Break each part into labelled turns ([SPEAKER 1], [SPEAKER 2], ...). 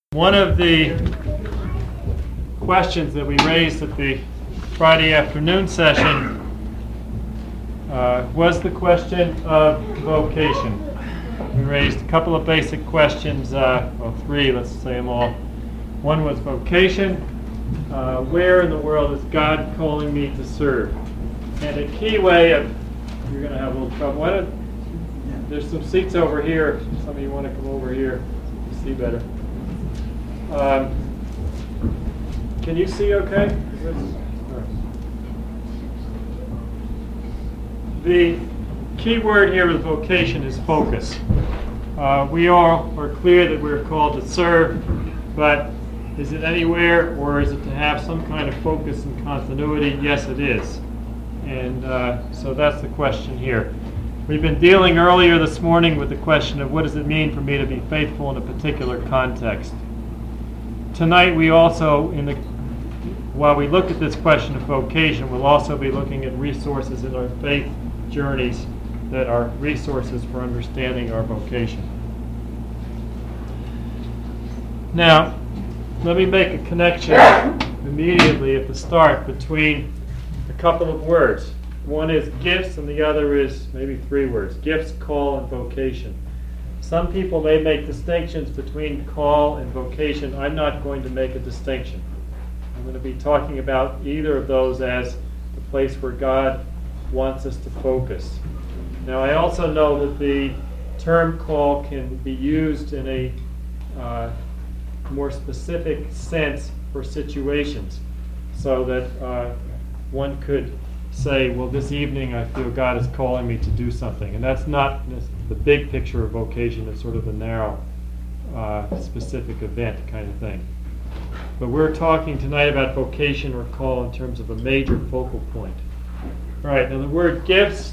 [SPEAKER 1] One of the questions that we raised at the Friday afternoon session was the question of vocation. We raised a couple of basic questions, well, three, let's say them all. One was vocation. Where in the world is God calling me to serve? And a key way of, you're going to have a little trouble. There's some seats over here. Some of you want to come over here so you see better. Can you see okay? The key word here with vocation is focus. We all are clear that we're called to serve, but is it anywhere, or is it to have some kind of focus and continuity? Yes, it is. And so that's the question here. We've been dealing earlier this morning with the question of what does it mean for me to be faithful in a particular context. Tonight we also, while we look at this question of vocation, we'll also be looking at resources in our faith journeys that are resources for understanding our vocation. Now, let me make a connection immediately at the start between a couple of words. One is gifts and the other is maybe three words: gifts, call, and vocation. Some people may make distinctions between call and vocation. I'm not going to make a distinction. I'm going to be talking about either of those as the place where God wants us to focus. Now, I also know that the term call can be used in a more specific sense for situations, so that one could say, well, this evening I feel God is calling me to do something. And that's not the big picture of vocation. It's sort of a narrow, specific event kind of thing. But we're talking tonight about vocation or call in terms of a major focal point. All right, now the word gifts,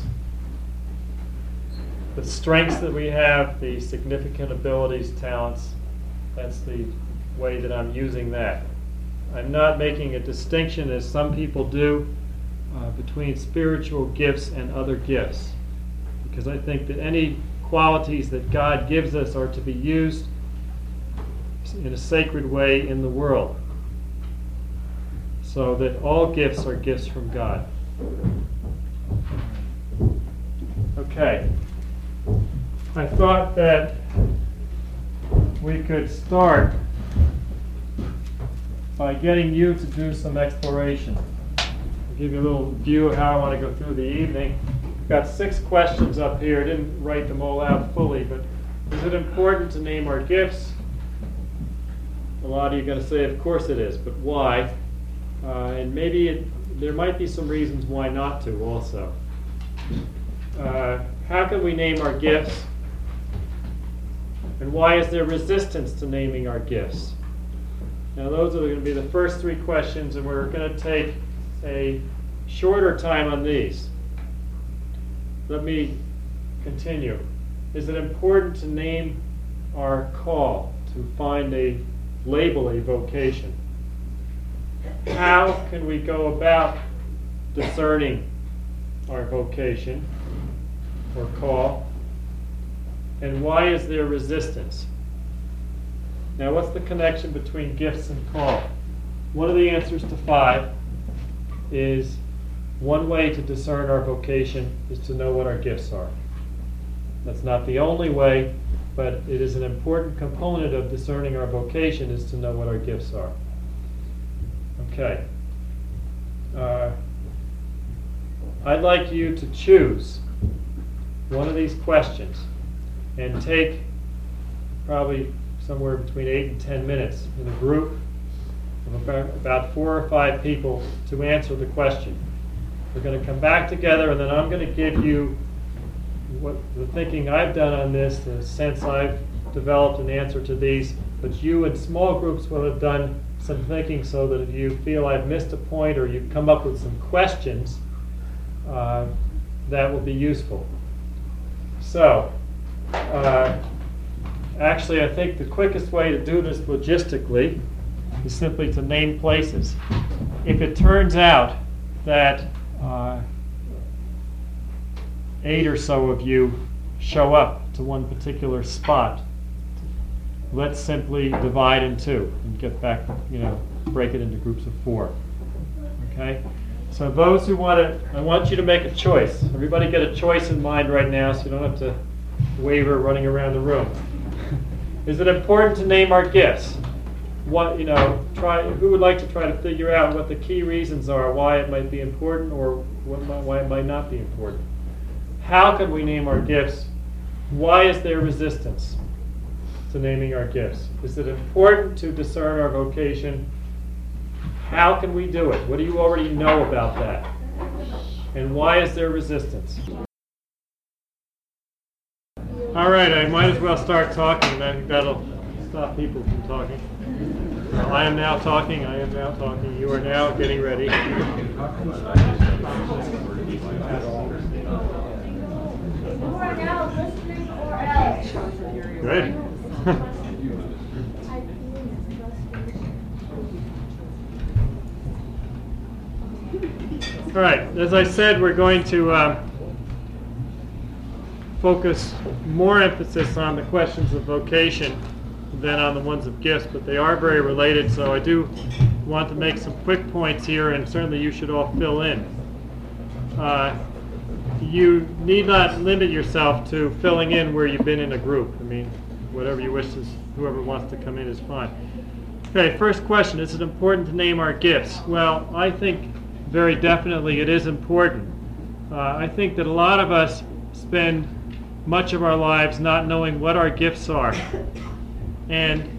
[SPEAKER 1] the strengths that we have, the significant abilities, talents, that's the way that I'm using that. I'm not making a distinction, as some people do, between spiritual gifts and other gifts, because I think that any qualities that God gives us are to be used in a sacred way in the world, so that all gifts are gifts from God. Okay, I thought that we could start by getting you to do some exploration. Give you a little view of how I want to go through the evening. I've got 6 questions up here. I didn't write them all out fully, but is it important to name our gifts? A lot of you are going to say, of course it is, but why? And maybe there might be some reasons why not to also. How can we name our gifts? And why is there resistance to naming our gifts? Now those are going to be the first 3 questions, and we're going to take a shorter time on these. Let me continue. Is it important to name our call, to find a label, a vocation? How can we go about discerning our vocation or call? And why is there resistance? Now, what's the connection between gifts and call? One of the answers to 5 is one way to discern our vocation is to know what our gifts are. That's not the only way, but it is an important component of discerning our vocation is to know what our gifts are. Okay. I'd like you to choose one of these questions and take probably somewhere between 8 and 10 minutes in a group of about 4 or 5 people to answer the question. We're going to come back together, and then I'm going to give you what the thinking I've done on this, the sense I've developed an answer to these, but you in small groups will have done some thinking, so that if you feel I've missed a point or you've come up with some questions, that will be useful. So, actually I think the quickest way to do this logistically is simply to name places. If it turns out that 8 or so of you show up to one particular spot, let's simply divide in two and get back, break it into groups of 4. Okay? So those who want to, I want you to make a choice. Everybody get a choice in mind right now so you don't have to waver running around the room. Is it important to name our gifts? What, who would like to try to figure out what the key reasons are why it might be important or why it might not be important? How can we name our gifts? Why is there resistance to naming our gifts? Is it important to discern our vocation? How can we do it? What do you already know about that? And why is there resistance? All right, I might as well start talking. I think that'll stop people from talking. I am now talking. You are now getting ready.
[SPEAKER 2] You are now listening or else.
[SPEAKER 1] Good. All right, as I said, we're going to focus more emphasis on the questions of vocation than on the ones of gifts, but they are very related, so I do want to make some quick points here, and certainly you should all fill in. You need not limit yourself to filling in where you've been in a group. I mean, whatever you wish, whoever wants to come in is fine. Okay, first question, is it important to name our gifts? Well, I think very definitely it is important. I think that a lot of us spend much of our lives not knowing what our gifts are. And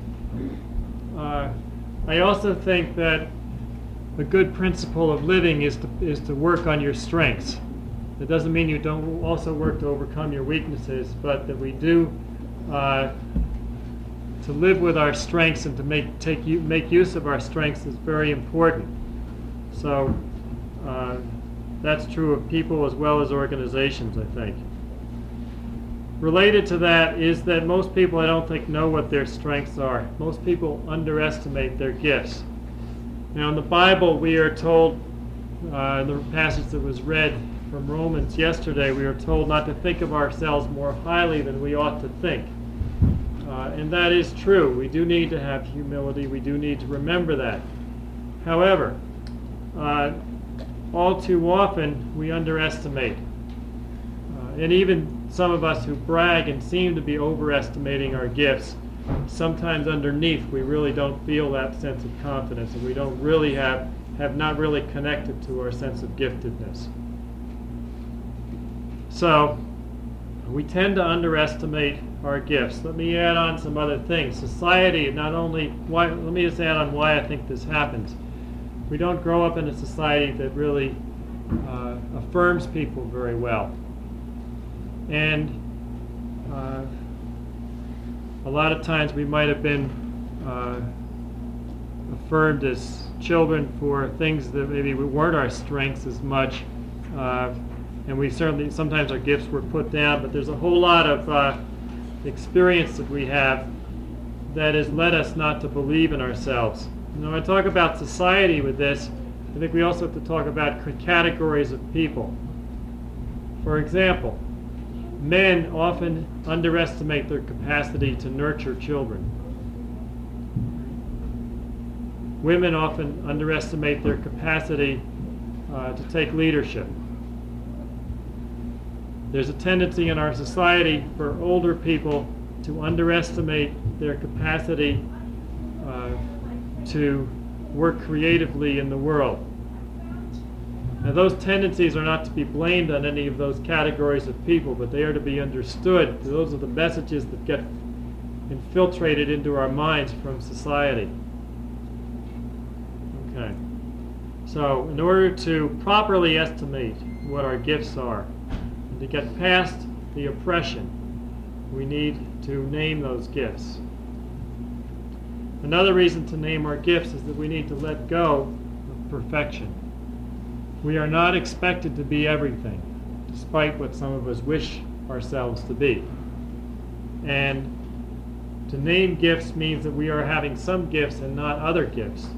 [SPEAKER 1] I also think that a good principle of living is to work on your strengths. It doesn't mean you don't also work to overcome your weaknesses, but that we do to live with our strengths and to make use of our strengths is very important. So that's true of people as well as organizations, I think. Related to that is that most people, I don't think, know what their strengths are. Most people underestimate their gifts. Now in the Bible we are told, in the passage that was read from Romans yesterday, we are told not to think of ourselves more highly than we ought to think. And that is true. We do need to have humility. We do need to remember that. However, all too often we underestimate. And even some of us who brag and seem to be overestimating our gifts, sometimes underneath we really don't feel that sense of confidence, and we don't really have not really connected to our sense of giftedness. So we tend to underestimate our gifts. Let me add on some other things. Society, let me just add on why I think this happens. We don't grow up in a society that really affirms people very well. And a lot of times we might have been affirmed as children for things that maybe weren't our strengths as much. And we certainly, sometimes our gifts were put down, but there's a whole lot of experience that we have that has led us not to believe in ourselves. When I talk about society with this, I think we also have to talk about categories of people. For example, men often underestimate their capacity to nurture children. Women often underestimate their capacity to take leadership. There's a tendency in our society for older people to underestimate their capacity to work creatively in the world. Now those tendencies are not to be blamed on any of those categories of people, but they are to be understood. Those are the messages that get infiltrated into our minds from society. Okay. So in order to properly estimate what our gifts are, and to get past the oppression, we need to name those gifts. Another reason to name our gifts is that we need to let go of perfection. We are not expected to be everything, despite what some of us wish ourselves to be. And to name gifts means that we are having some gifts and not other gifts.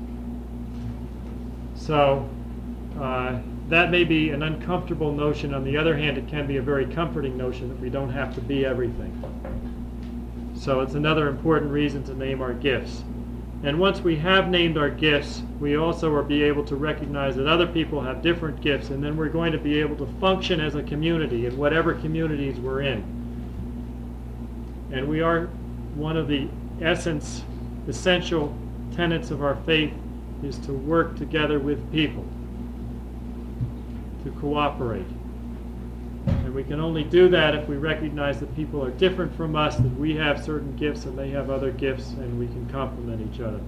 [SPEAKER 1] So that may be an uncomfortable notion. On the other hand, it can be a very comforting notion that we don't have to be everything. So it's another important reason to name our gifts. And once we have named our gifts, we also will be able to recognize that other people have different gifts, and then we're going to be able to function as a community in whatever communities we're in. And we are one of the essential tenets of our faith is to work together with people, to cooperate. And we can only do that if we recognize that people are different from us, that we have certain gifts and they have other gifts, and we can complement each other.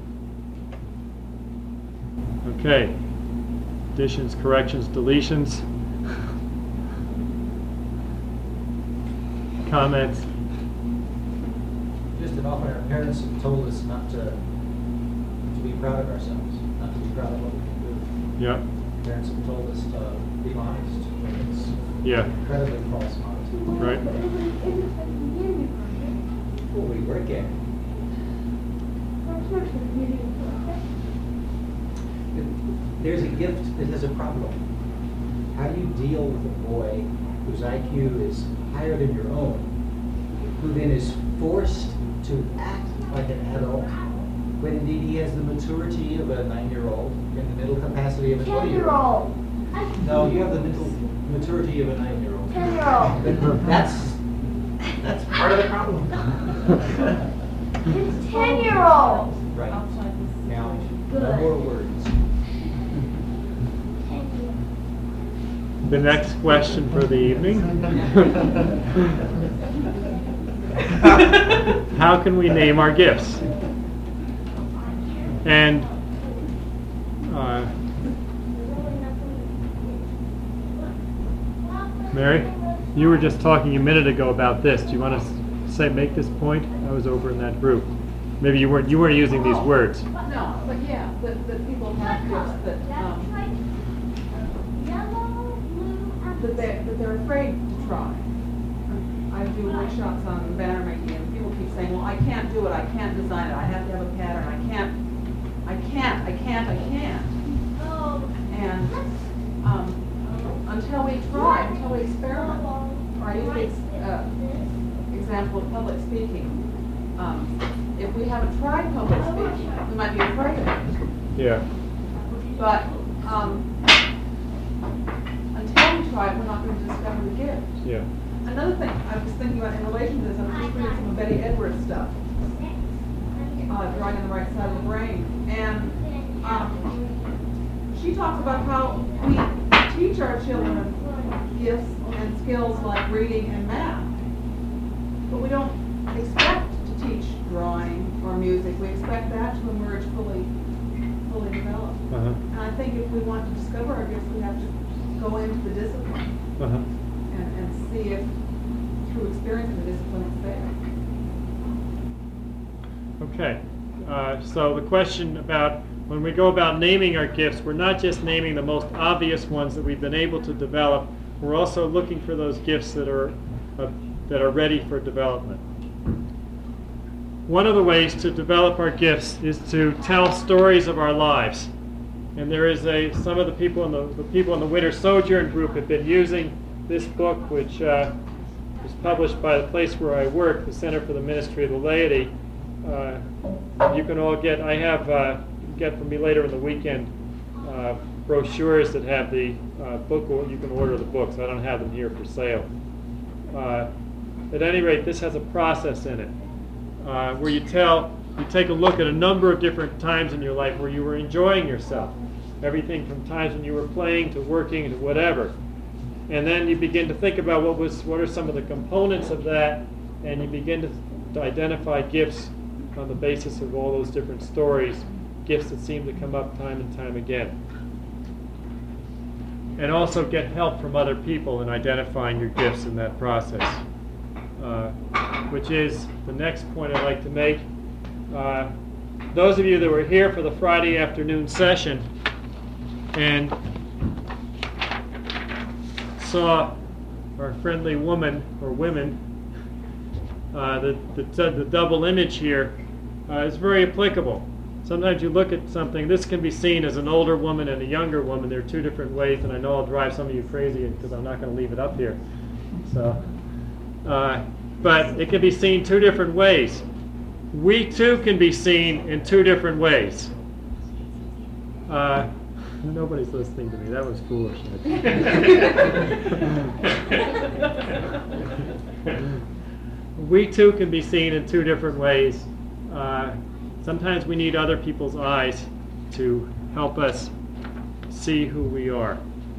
[SPEAKER 1] Okay. Additions, corrections, deletions. Comments?
[SPEAKER 3] Just that often our parents have told us not to be proud of ourselves, not to be proud of what we can do.
[SPEAKER 1] Yeah.
[SPEAKER 3] Parents have told us to be honest, when it's
[SPEAKER 1] Yeah.
[SPEAKER 3] incredibly false honesty.
[SPEAKER 1] Right.
[SPEAKER 3] Well, we work at it. There's a gift that has a problem. How do you deal with a boy whose IQ is higher than your own, who then is forced to act like an adult, when indeed he has the maturity of a 9-year-old and the mental capacity of a 20-year-old?
[SPEAKER 2] 10-year-old.
[SPEAKER 3] No, you have the mental maturity of a 9-year-old.
[SPEAKER 2] 10-year-old.
[SPEAKER 3] That's part of the problem.
[SPEAKER 2] It's 10-year-old.
[SPEAKER 3] Right. Now,
[SPEAKER 2] Good.
[SPEAKER 3] no more words.
[SPEAKER 1] The next question for the evening. How can we name our gifts? And Mary, you were just talking a minute ago about this. Do you want to make this point? I was over in that group. Maybe you weren't using these words.
[SPEAKER 4] No, but yeah, that people have gifts that they're afraid to try. I do workshops on banner making, and people keep saying, "Well, I can't do it. I can't design it. I have to have a pattern. I can't." And until we try, until we experiment, or I use the example of public speaking. If we haven't tried public speaking, we might be afraid of it.
[SPEAKER 1] Yeah.
[SPEAKER 4] But until we try it, we're not going to discover the gift.
[SPEAKER 1] Yeah.
[SPEAKER 4] Another thing I was thinking about in relation to this, I was just reading some of Betty Edwards stuff, Drawing on the Right Side of the Brain, and she talks about how we teach our children gifts and skills like reading and math, but we don't expect to teach drawing or music. We expect that to emerge fully developed.
[SPEAKER 1] Uh-huh.
[SPEAKER 4] And I think if we want to discover our gifts, we have to go into the discipline
[SPEAKER 1] Uh-huh.
[SPEAKER 4] and see if through experience in the discipline it's there.
[SPEAKER 1] Okay. So the question about when we go about naming our gifts, we're not just naming the most obvious ones that we've been able to develop. We're also looking for those gifts that are ready for development. One of the ways to develop our gifts is to tell stories of our lives. And there is some of the people in the Winter Sojourn group have been using this book, which was published by the place where I work, the Center for the Ministry of the Laity. You can all get. I have you can get from me later in the weekend brochures that have the book. You can order the books. I don't have them here for sale. At any rate, this has a process in it where you take a look at a number of different times in your life where you were enjoying yourself. Everything from times when you were playing to working to whatever. And then you begin to think about what are some of the components of that, and you begin to identify gifts on the basis of all those different stories, gifts that seem to come up time and time again. And also get help from other people in identifying your gifts in that process, which is the next point I'd like to make. Those of you that were here for the Friday afternoon session and saw our friendly woman or women, the double image here is very applicable. Sometimes you look at something, this can be seen as an older woman and a younger woman. There are two different ways, and I know I'll drive some of you crazy because I'm not going to leave it up here. So but it can be seen two different ways. We too can be seen in two different ways. Nobody's listening to me. That was foolish. We too can be seen in two different ways. Sometimes we need other people's eyes to help us see who we are.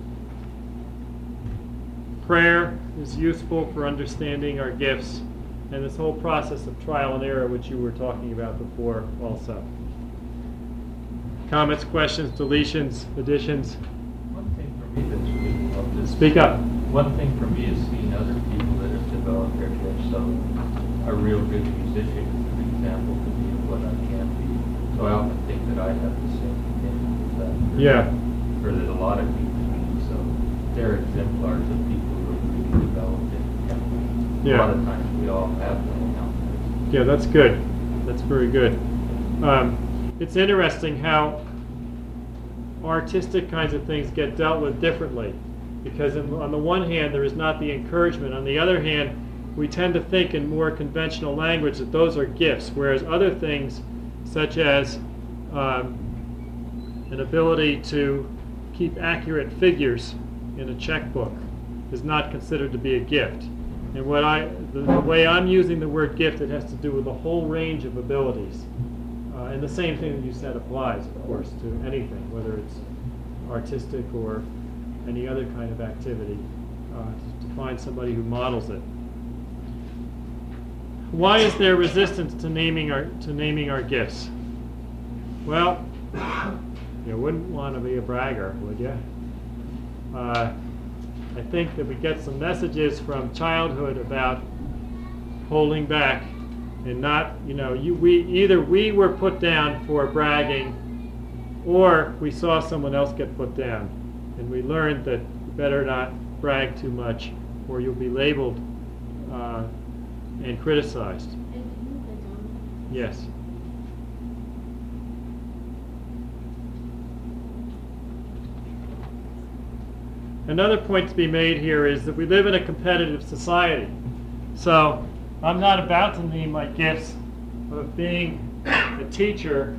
[SPEAKER 1] Prayer is useful for understanding our gifts, and this whole process of trial and error, which you were talking about before also. Comments, questions, deletions, additions?
[SPEAKER 5] One thing for me that's really helped is...
[SPEAKER 1] Speak up.
[SPEAKER 5] One thing for me is seeing other people that have developed their gifts. So a real good musician, for example, could be what I can't be. So I often think that I have the same thing with that.
[SPEAKER 1] Yeah.
[SPEAKER 5] Or that a lot of people do. So they're exemplars of people who have really developed it.
[SPEAKER 1] Yeah.
[SPEAKER 5] A lot of times we all have them out there.
[SPEAKER 1] Yeah, that's good. That's very good. It's interesting how artistic kinds of things get dealt with differently, because on the one hand there is not the encouragement. On the other hand, we tend to think in more conventional language that those are gifts, whereas other things, such as an ability to keep accurate figures in a checkbook, is not considered to be a gift. And the way I'm using the word gift, it has to do with a whole range of abilities. And the same thing that you said applies, of course, to anything, whether it's artistic or any other kind of activity, to find somebody who models it. Why is there resistance to naming our gifts? Well, you wouldn't want to be a bragger, would you? I think that we get some messages from childhood about holding back and not, we were put down for bragging, or we saw someone else get put down, and we learned that you better not brag too much, or you'll be labeled and criticized. Yes. Another point to be made here is that we live in a competitive society. So I'm not about to name my gifts of being a teacher.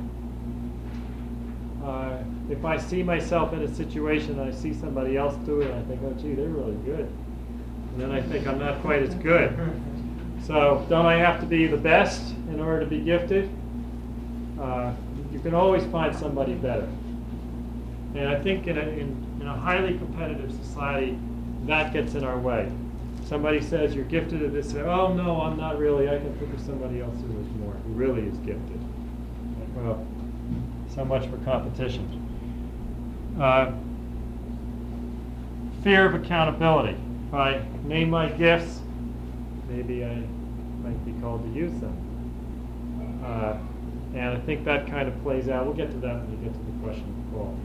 [SPEAKER 1] If I see myself in a situation and I see somebody else do it, I think, oh gee, they're really good. And then I think I'm not quite as good. So don't I have to be the best in order to be gifted? You can always find somebody better. And I think in a highly competitive society, that gets in our way. Somebody says you're gifted at this, oh no, I'm not really. I can think of somebody else who is more, who really is gifted. Well, so much for competition. Fear of accountability. If I name my gifts, maybe I might be called to use them. And I think that kind of plays out. We'll get to that when we get to the question of Paul.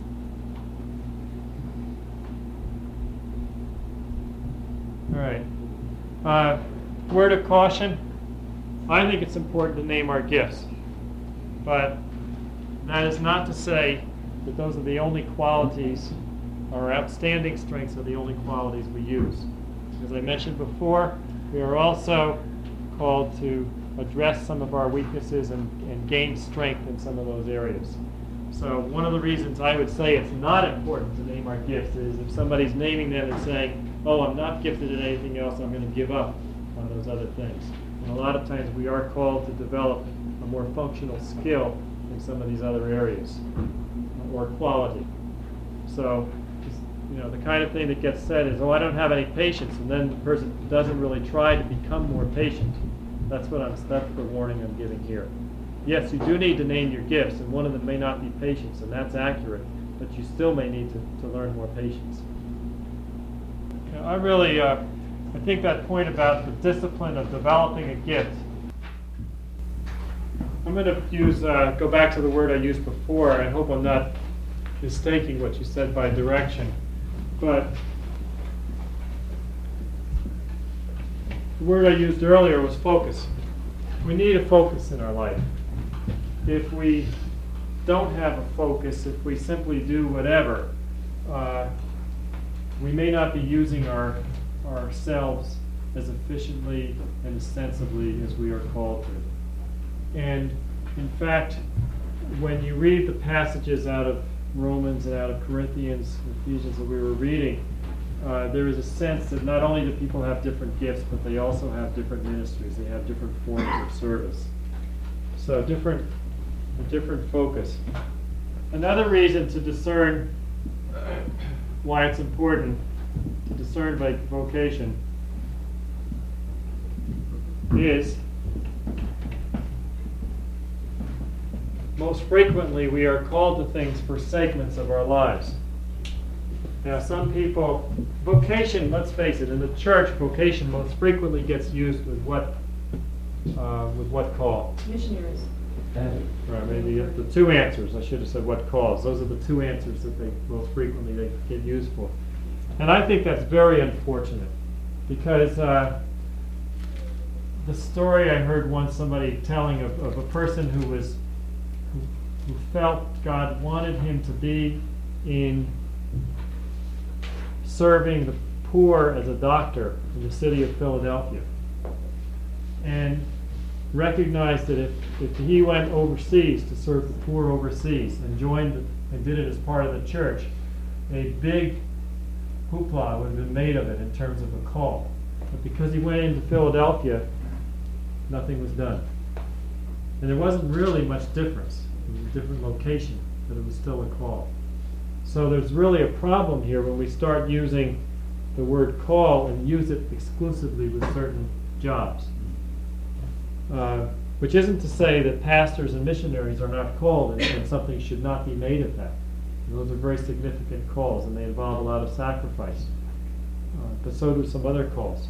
[SPEAKER 1] All right. Word of caution. I think it's important to name our gifts. But that is not to say that those are the only qualities, our outstanding strengths are the only qualities we use. As I mentioned before, we are also called to address some of our weaknesses and gain strength in some of those areas. So one of the reasons I would say it's not important to name our gifts is if somebody's naming them and saying, oh, I'm not gifted in anything else, I'm going to give up on those other things. And a lot of times we are called to develop a more functional skill in some of these other areas, or quality. So, the kind of thing that gets said is, oh, I don't have any patience, and then the person doesn't really try to become more patient. That's the warning I'm giving here. Yes, you do need to name your gifts, and one of them may not be patience, and that's accurate, but you still may need to learn more patience. I think that point about the discipline of developing a gift, I'm going to go back to the word I used before. I hope I'm not mistaking what you said by direction, but the word I used earlier was focus. We need a focus in our life. If we don't have a focus, if we simply do whatever, we may not be using ourselves as efficiently and as sensibly as we are called to. And in fact, when you read the passages out of Romans and out of Corinthians and Ephesians that we were reading, there is a sense that not only do people have different gifts, but they also have different ministries. They have different forms of service. So a different focus. Another reason to discern why it's important to discern by vocation is most frequently we are called to things for segments of our lives. Now some people, vocation, let's face it, in the church, vocation most frequently gets used with what call?
[SPEAKER 2] Missionaries.
[SPEAKER 1] Right, maybe the two answers. I should have said what calls. Those are the two answers that they most frequently they get used for. And I think that's very unfortunate because the story I heard once somebody telling of a person who felt God wanted him to be in serving the poor as a doctor in the city of Philadelphia, and recognized that if he went overseas to serve the poor overseas and did it as part of the church, a big hoopla would have been made of it in terms of a call. But because he went into Philadelphia, nothing was done. And there wasn't really much difference. It was a different location, but it was still a call. So there's really a problem here when we start using the word call and use it exclusively with certain jobs. Which isn't to say that pastors and missionaries are not called and something should not be made of that. Those are very significant calls and they involve a lot of sacrifice. But so do some other calls.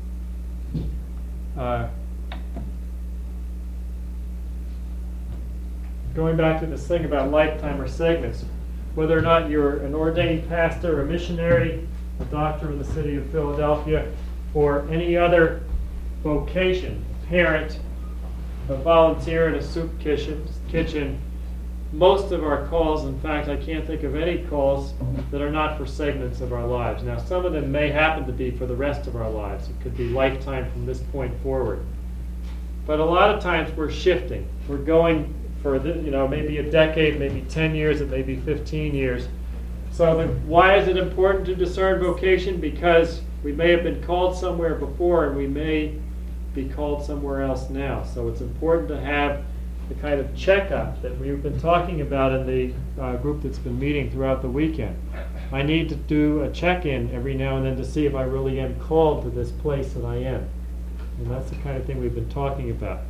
[SPEAKER 1] Going back to this thing about lifetime or segments, whether or not you're an ordained pastor, a missionary, a doctor in the city of Philadelphia, or any other vocation, parent, a volunteer in a soup kitchen, most of our calls, in fact, I can't think of any calls that are not for segments of our lives. Now, some of them may happen to be for the rest of our lives. It could be lifetime from this point forward. But a lot of times we're shifting. We're going for maybe a decade, maybe 10 years, it may be 15 years. So why is it important to discern vocation? Because we may have been called somewhere before and we may be called somewhere else now. So it's important to have the kind of checkup that we've been talking about in the group that's been meeting throughout the weekend. I need to do a check-in every now and then to see if I really am called to this place that I am. And that's the kind of thing we've been talking about.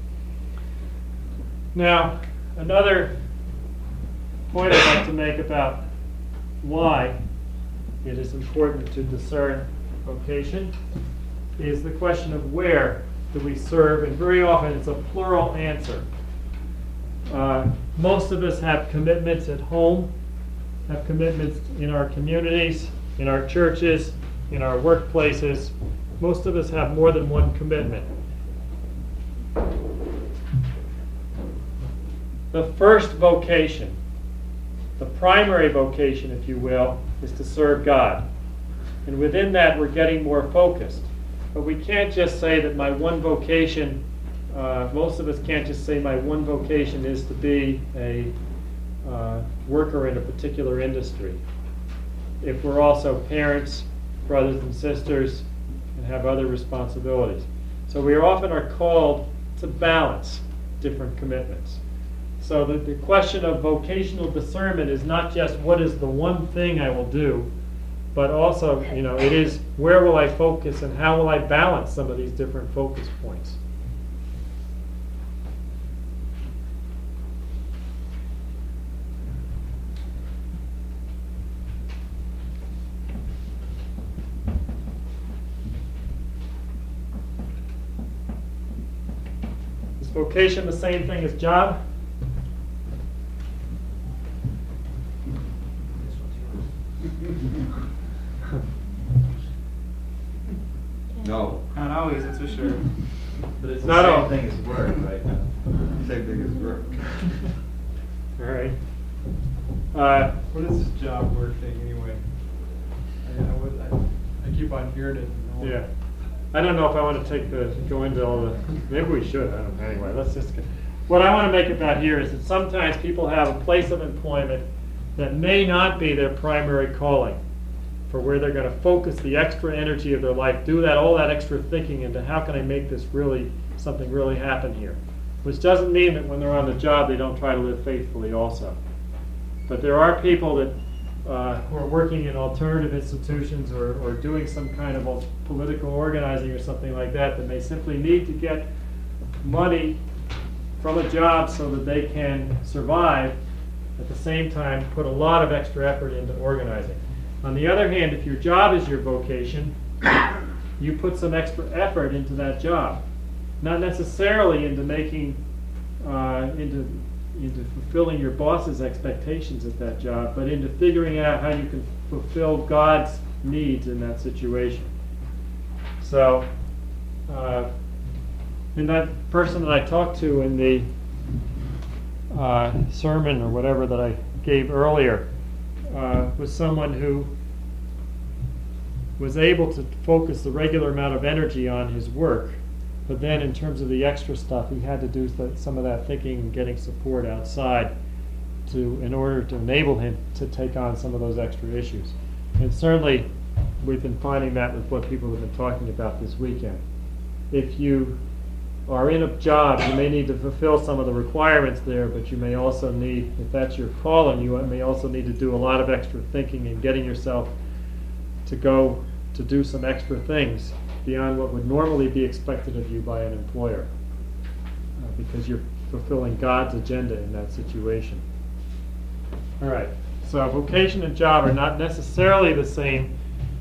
[SPEAKER 1] Now, another point I'd like to make about why it is important to discern vocation is the question of where do we serve, and very often it's a plural answer. Most of us have commitments at home, have commitments in our communities, in our churches, in our workplaces. Most of us have more than one commitment. The first vocation, the primary vocation, if you will, is to serve God. And within that, we're getting more focused. But we can't just say that my one vocation, most of us can't just say my one vocation is to be a worker in a particular industry. If we're also parents, brothers and sisters, and have other responsibilities. So we often are called to balance different commitments. So the question of vocational discernment is not just what is the one thing I will do, but also, it is where will I focus and how will I balance some of these different focus points. Is vocation the same thing as job?
[SPEAKER 6] No.
[SPEAKER 7] Not always, that's for sure.
[SPEAKER 6] But it's
[SPEAKER 1] Not
[SPEAKER 6] the
[SPEAKER 1] all.
[SPEAKER 6] same thing as work, right? Same thing as work.
[SPEAKER 1] All right.
[SPEAKER 7] What is this job work thing anyway? I keep on hearing it. And no one
[SPEAKER 1] Yeah. I don't know if I want to go into all the, maybe we should, I don't know, anyway, let's just, what I want to make about here is that sometimes people have a place of employment that may not be their primary calling, for where they're going to focus the extra energy of their life, do all that extra thinking into how can I make this really, something really happen here. Which doesn't mean that when they're on the job they don't try to live faithfully also. But there are people that who are working in alternative institutions or doing some kind of political organizing or something like that may simply need to get money from a job so that they can survive, at the same time put a lot of extra effort into organizing. On the other hand, if your job is your vocation, you put some extra effort into that job. Not necessarily into making, into fulfilling your boss's expectations at that job, but into figuring out how you can fulfill God's needs in that situation. So, and that person that I talked to in the sermon or whatever that I gave earlier was someone who was able to focus the regular amount of energy on his work, but then in terms of the extra stuff, he had to do some of that thinking and getting support outside in order to enable him to take on some of those extra issues. And certainly, we've been finding that with what people have been talking about this weekend. If you are in a job, you may need to fulfill some of the requirements there, but you may also need, if that's your calling, you may also need to do a lot of extra thinking and getting yourself to go to do some extra things beyond what would normally be expected of you by an employer, because you're fulfilling God's agenda in that situation. All right, so vocation and job are not necessarily the same.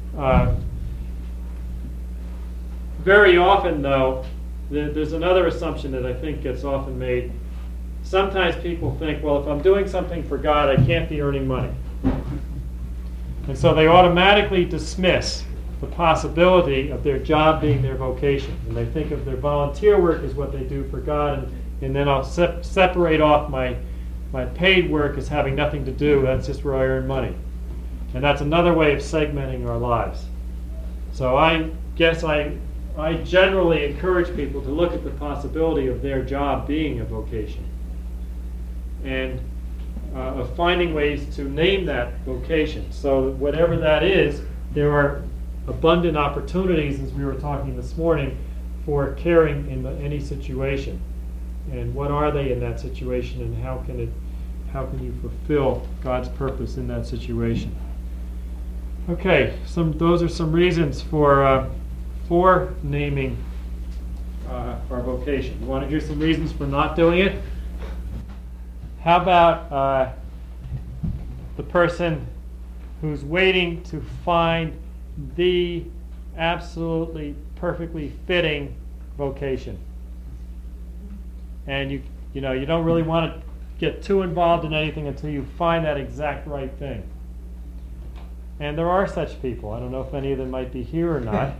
[SPEAKER 1] Very often, though, there's another assumption that I think gets often made. Sometimes people think, well, if I'm doing something for God, I can't be earning money. And so they automatically dismiss the possibility of their job being their vocation. And they think of their volunteer work as what they do for God, and then I'll separate off my paid work as having nothing to do. That's just where I earn money. And that's another way of segmenting our lives. So I guess I generally encourage people to look at the possibility of their job being a vocation, and of finding ways to name that vocation. So whatever that is, there are abundant opportunities, as we were talking this morning, for caring in any situation. And what are they in that situation, and how can you fulfill God's purpose in that situation? Okay, those are some reasons for naming our vocation. You want to hear some reasons for not doing it? How about the person who's waiting to find the absolutely perfectly fitting vocation? And you don't really want to get too involved in anything until you find that exact right thing. And there are such people. I don't know if any of them might be here or not.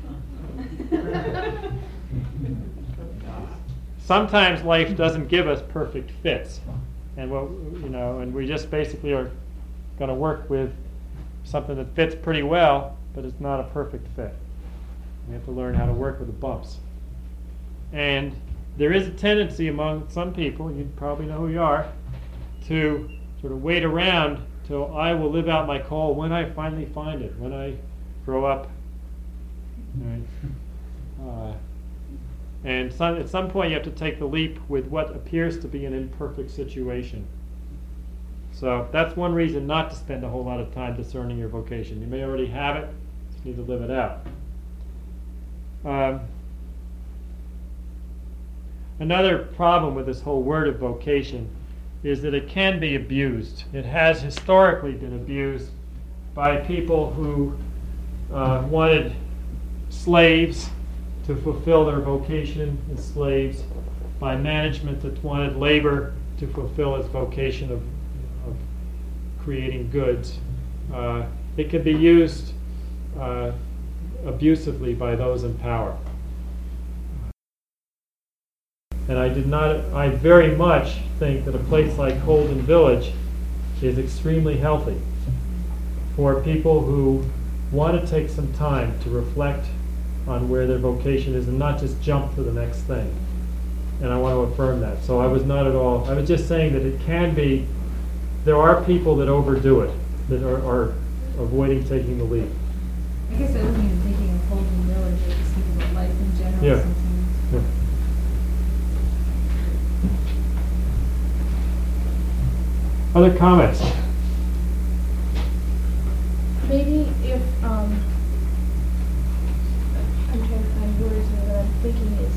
[SPEAKER 1] Sometimes life doesn't give us perfect fits, and and we just basically are going to work with something that fits pretty well, but it's not a perfect fit. We have to learn how to work with the bumps. And there is a tendency among some people, you probably know who you are, to sort of wait around till I will live out my call when I finally find it, when I grow up. Right? And at some point you have to take the leap with what appears to be an imperfect situation. So that's one reason not to spend a whole lot of time discerning your vocation. You may already have it, just need to live it out. Another problem with this whole word of vocation is that it can be abused. It has historically been abused by people who wanted slaves to fulfill their vocation as slaves, by management that wanted labor to fulfill its vocation of creating goods. It could be used abusively by those in power. And I very much think that a place like Holden Village is extremely healthy for people who want to take some time to reflect on where their vocation is and not just jump to the next thing. And I want to affirm that. So I was not at all, I was just saying that it can be, there are people that overdo it, that are avoiding taking the leap.
[SPEAKER 2] I guess I wasn't even thinking of Holden Village, I was just thinking about life in general
[SPEAKER 1] Yeah.
[SPEAKER 2] sometimes.
[SPEAKER 1] Yeah. Other comments?
[SPEAKER 7] Maybe if, I'm trying to find words here, what I'm thinking is,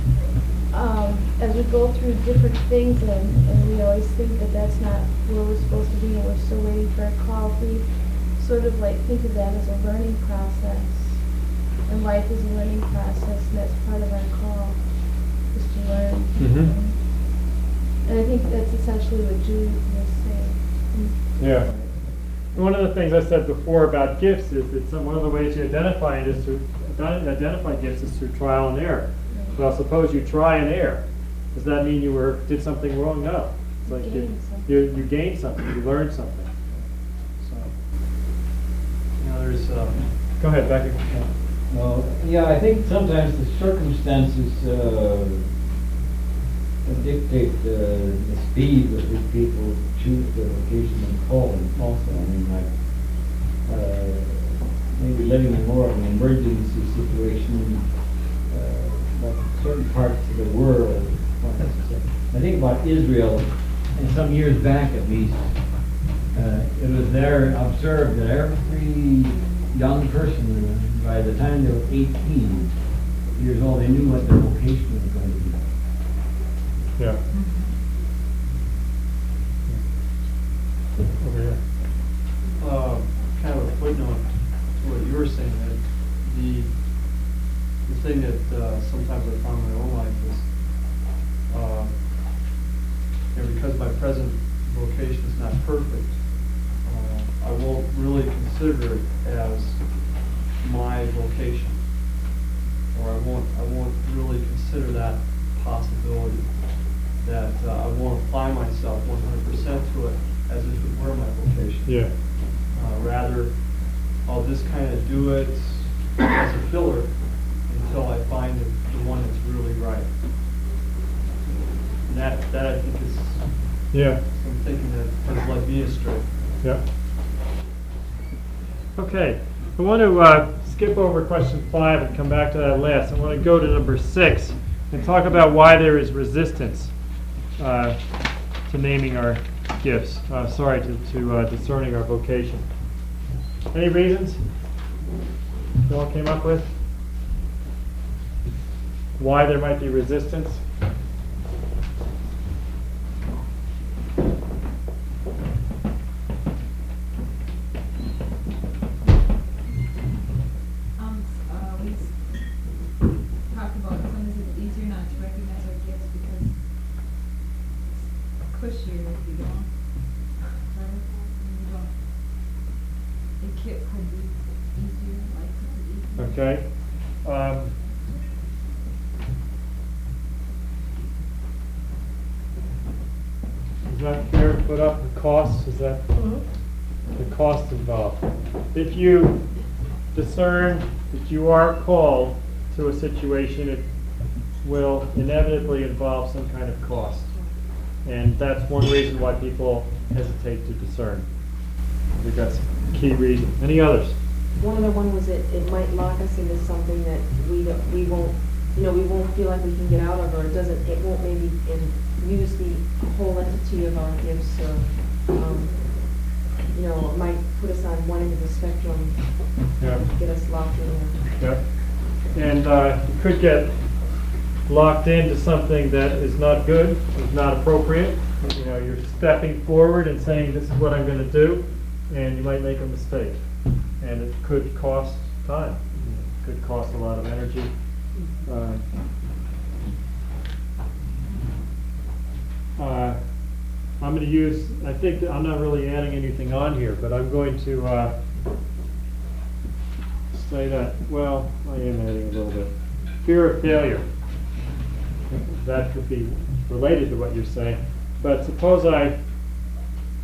[SPEAKER 7] as we go through different things and we always think that that's not where we're supposed to be and we're still waiting for a call, if we sort of like think of that as a learning process. And life is a learning process, and that's part of our call, is to learn.
[SPEAKER 1] Mhm.
[SPEAKER 7] And I think that's essentially what Julie was saying.
[SPEAKER 1] Yeah. One of the things I said before about gifts is that one of the ways you identify it is to identify gifts is through trial and error. Well, suppose you try and err. Does that mean you did something wrong? No. It's like
[SPEAKER 7] Gained something.
[SPEAKER 1] you gained something, you learned something. So,
[SPEAKER 8] There's,
[SPEAKER 1] go ahead, Becky.
[SPEAKER 8] well, yeah, I think sometimes the circumstances dictate the speed with which people choose their vocation and calling also. I mean, like, maybe living in more of an emergency situation, like certain parts of the world. I think about Israel, and some years back at least, it was there observed that every young person, by the time they were 18 years old, they knew what their vocation was going to be.
[SPEAKER 1] Yeah. Over here.
[SPEAKER 9] Kind of a footnote to what you were saying, that the thing that sometimes I found in my own life is, because my present vocation is not perfect, I won't really consider it as my vocation, or I won't really consider that possibility. That I won't apply myself 100% to it as if it were my vocation.
[SPEAKER 1] Yeah.
[SPEAKER 9] Rather, I'll just kind of do it as a filler until I find the one that's really right. And that I think is
[SPEAKER 1] Yeah.
[SPEAKER 9] some thinking that has led me astray.
[SPEAKER 1] Yeah. Okay. I want to skip over question 5 and come back to that last. I want to go to number 6 and talk about why there is resistance to naming our gifts. To discerning our vocation. Any reasons you all came up with? Why there might be resistance?
[SPEAKER 2] We talked about sometimes it's easier not to recognize our gifts because it's cushier if you don't. It could be easier, life could be easier.
[SPEAKER 1] Okay. Is that fair to put up the costs? Is that the cost involved? If you discern that you are called to a situation, it will inevitably involve some kind of cost. And that's one reason why people hesitate to discern. I think that's a key reason. Any others?
[SPEAKER 10] One other one was that it might lock us into something that we won't, we won't feel like we can get out of, or it won't maybe use the whole entity of our gifts, or, it might put us on one end of the spectrum,
[SPEAKER 1] Yeah.
[SPEAKER 10] get us locked in there.
[SPEAKER 1] Yeah. And you could get locked into something that is not good, is not appropriate. You're stepping forward and saying, this is what I'm going to do, and you might make a mistake. And it could cost time. It could cost a lot of energy. I'm going to use, I think I'm not really adding anything on here, but I'm going to say that, well, I am adding a little bit. Fear of failure. That could be related to what you're saying. But suppose I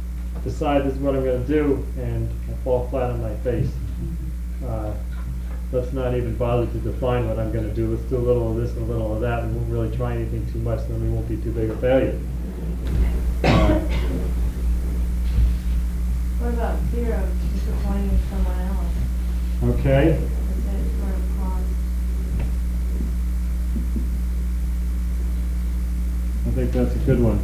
[SPEAKER 1] decide this is what I'm going to do and I fall flat on my face. let's not even bother to define what I'm going to do. Let's do a little of this and a little of that. We won't really try anything too much, then we won't be too big a failure.
[SPEAKER 7] What about fear of disappointing someone else?
[SPEAKER 1] Okay.
[SPEAKER 7] Is that sort of cause?
[SPEAKER 1] I think that's a good one.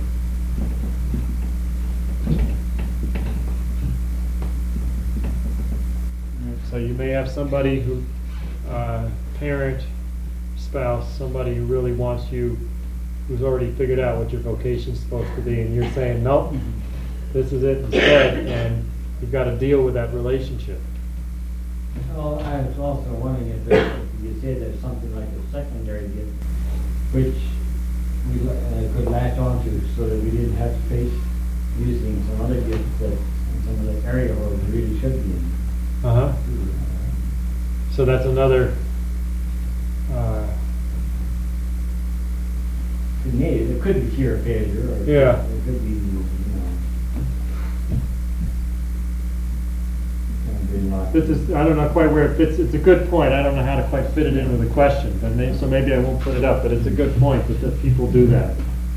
[SPEAKER 1] So you may have somebody who, parent, spouse, somebody who really wants you, who's already figured out what your vocation's supposed to be, and you're saying, nope, this is it instead, and you've got to deal with that relationship.
[SPEAKER 8] Well, I was also wondering if you said there's something like a secondary gift, which we could latch on to so that we didn't have to face using some other gifts that in some of the area where we really should be in.
[SPEAKER 1] Uh-huh. So that's another,
[SPEAKER 8] To me, it could be fear of failure, or
[SPEAKER 1] Yeah.
[SPEAKER 8] it could be,
[SPEAKER 1] this is, I don't know quite where it fits. It's a good point. I don't know how to quite fit it into the question, but so maybe I won't put it up, but it's a good point that people do that.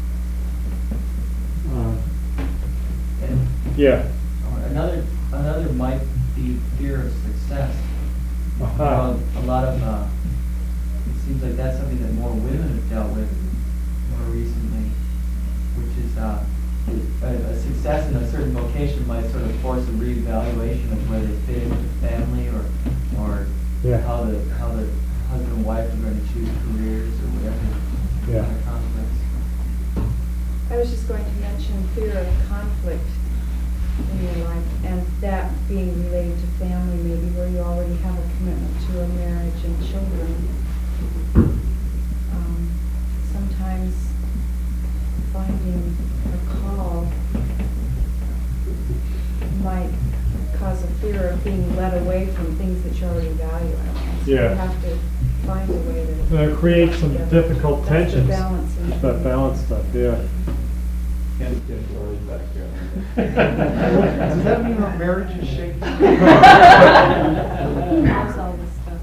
[SPEAKER 1] Yeah.
[SPEAKER 5] Another might be fear of success.
[SPEAKER 1] Uh-huh.
[SPEAKER 5] A lot of, it seems like that's something that more women have dealt with more recently, which is a success in a certain vocation might sort of force a reevaluation of where they fit into the family or
[SPEAKER 1] Yeah.
[SPEAKER 5] how the husband and wife are going to choose careers or whatever.
[SPEAKER 1] Yeah.
[SPEAKER 5] Kind of conflicts.
[SPEAKER 11] I was just going to mention fear of conflict in your life, and that being related to family, maybe where you already have a commitment to a marriage and children. Sometimes finding a call might cause a fear of being led away from things that you already value. So
[SPEAKER 1] Yeah.
[SPEAKER 11] you have to find a way to
[SPEAKER 1] Create some
[SPEAKER 11] Yeah.
[SPEAKER 1] difficult
[SPEAKER 11] That's the
[SPEAKER 1] tensions.
[SPEAKER 11] balance in
[SPEAKER 1] That balance stuff, yeah.
[SPEAKER 6] Ken's getting worried back here.
[SPEAKER 9] Does that mean our marriage is shaky?
[SPEAKER 2] Knows all this stuff.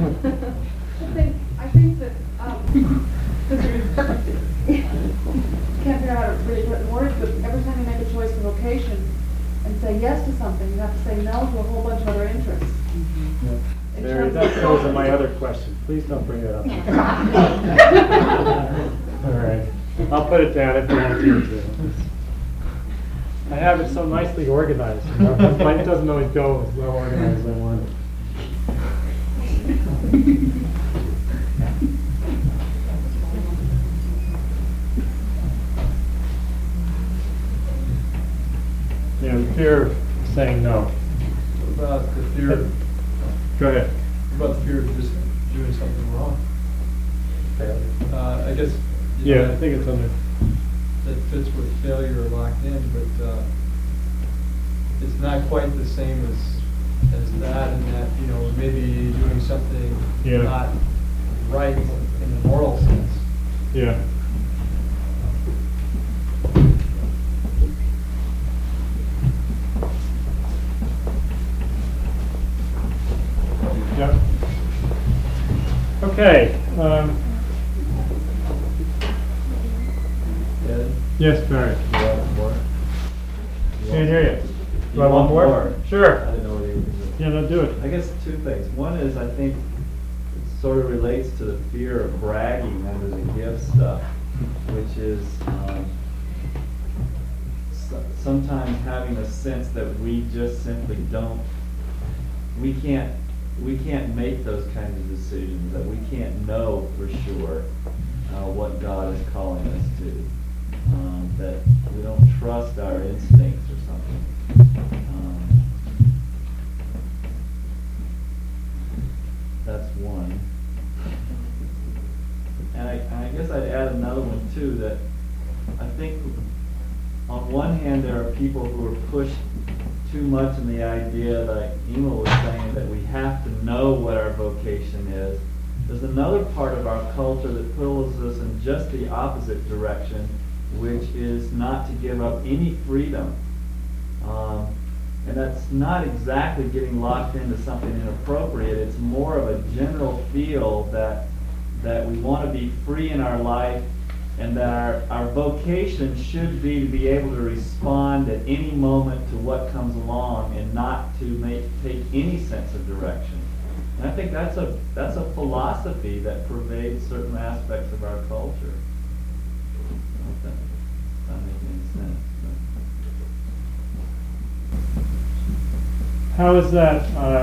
[SPEAKER 4] I think that, because you can't figure out how to really put it in words, but every time you make a choice for vocation and say yes to something, you have to say no to a whole bunch of other interests. In
[SPEAKER 1] Mary,
[SPEAKER 4] terms
[SPEAKER 1] that
[SPEAKER 4] of
[SPEAKER 1] goes to
[SPEAKER 4] focus.
[SPEAKER 1] my other question. Please don't bring it up. All right. I'll put it down if you want me to. I have it so nicely organized. You know? Life doesn't always go as well organized as I want. Yeah, the fear of saying no.
[SPEAKER 9] What about the fear,
[SPEAKER 1] Go ahead.
[SPEAKER 9] what about the fear of just doing something wrong? I guess. you know,
[SPEAKER 1] Yeah, I think it's under.
[SPEAKER 9] that fits with failure or locked in, but it's not quite the same as that, and that, you know, maybe doing something
[SPEAKER 1] Yeah.
[SPEAKER 9] not right in the moral sense.
[SPEAKER 1] Yeah. Yep. Okay.
[SPEAKER 6] Ed,
[SPEAKER 1] Yes, Barry.
[SPEAKER 6] you want more?
[SPEAKER 1] Can't hear you. Do I
[SPEAKER 6] You
[SPEAKER 1] want
[SPEAKER 6] want
[SPEAKER 1] more?
[SPEAKER 6] more?
[SPEAKER 1] Sure.
[SPEAKER 6] I didn't know what you were doing.
[SPEAKER 1] Yeah, no, do it.
[SPEAKER 12] I guess two things. One is, I think it sort of relates to the fear of bragging under the gift stuff, which is sometimes having a sense that we just simply don't, we can't make those kinds of decisions, that we can't know for sure what God is calling us to, that we don't trust our instincts or something. That's one. And I guess I'd add another one too, that I think on one hand there are people who are pushed too much in the idea, like Ema was saying, that we have to know what our vocation is. There's another part of our culture that pulls us in just the opposite direction, which is not to give up any freedom. And that's not exactly getting locked into something inappropriate. It's more of a general feel that we want to be free in our life, and that our vocation should be to be able to respond at any moment to what comes along and not to take any sense of direction. And I think that's a philosophy that pervades certain aspects of our culture. I don't know if that makes any sense.
[SPEAKER 1] How is that,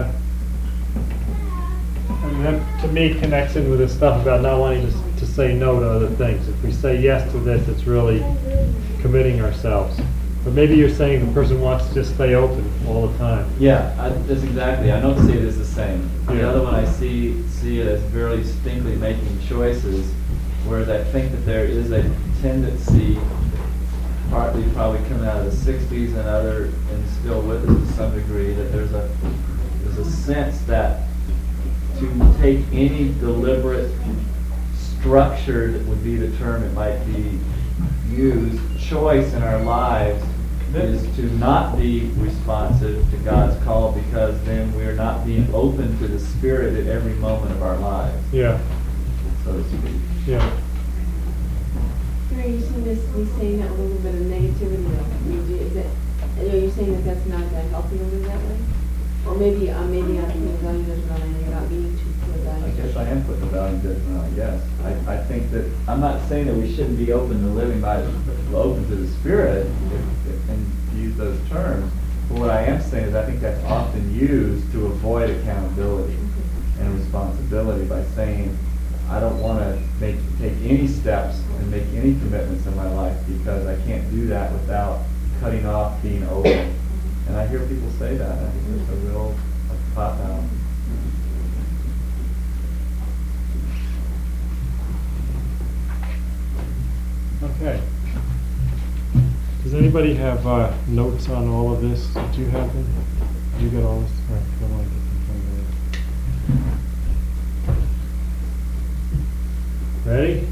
[SPEAKER 1] I mean, that to me connects in with this stuff about not wanting to say no to other things. If we say yes to this, it's really committing ourselves. But maybe you're saying the person wants to just stay open all the time.
[SPEAKER 12] Yeah, that's exactly. I don't see it as the same. The
[SPEAKER 1] Yeah.
[SPEAKER 12] other one I see it as very distinctly making choices, whereas I think that there is a tendency, partly probably coming out of the 60s and still with us to some degree, that there's a sense that to take any deliberate, structured would be the term it might be used, choice in our lives is to not be responsive to God's call, because then we're not being open to the Spirit at every moment of our lives,
[SPEAKER 1] Yeah,
[SPEAKER 12] so to speak.
[SPEAKER 1] yeah.
[SPEAKER 10] Are you seeing this, we saying that a little bit of negativity though? Is it, are you saying that that's not that healthy to live that way? Or maybe I'm putting value judgment on it and you're not meaning to put value
[SPEAKER 12] I guess
[SPEAKER 10] judgment.
[SPEAKER 12] I am putting a value judgment on it, yes. I think that, I'm not saying that we shouldn't be open to living open to the Spirit, and to use those terms, but what I am saying is I think that's often used to avoid accountability and responsibility by saying, I don't want to take any steps and make any commitments in my life because I can't do that without cutting off being open. And I hear people say that. I think there's a real cop out.
[SPEAKER 1] Okay. Does anybody have notes on all of this? Did you have them? You got all this? All right, I want to get them from there. Ready?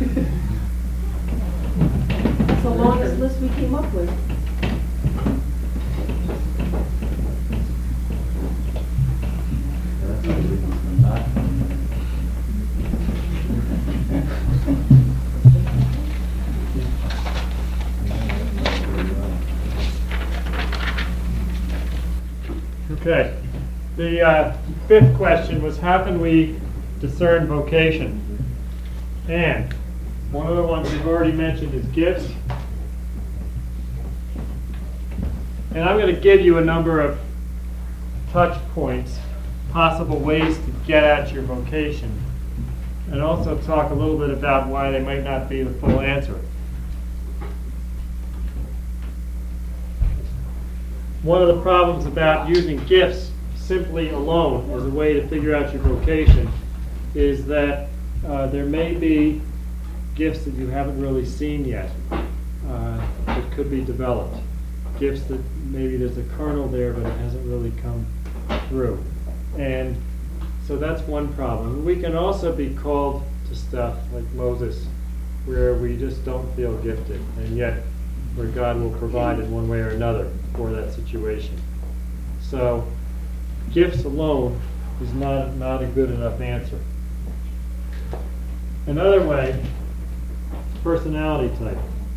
[SPEAKER 10] It's the longest list we came up with.
[SPEAKER 12] That's how we can not.
[SPEAKER 1] Okay. The fifth question was, how can we discern vocation? And one of the ones we've already mentioned is gifts. And I'm going to give you a number of touch points, possible ways to get at your vocation, and also talk a little bit about why they might not be the full answer. One of the problems about using gifts simply alone as a way to figure out your vocation is that there may be gifts that you haven't really seen yet that could be developed. Gifts that maybe there's a kernel there, but it hasn't really come through. And so that's one problem. We can also be called to stuff like Moses, where we just don't feel gifted, and yet where God will provide in one way or another for that situation. So gifts alone is not a good enough answer. Another way, personality type.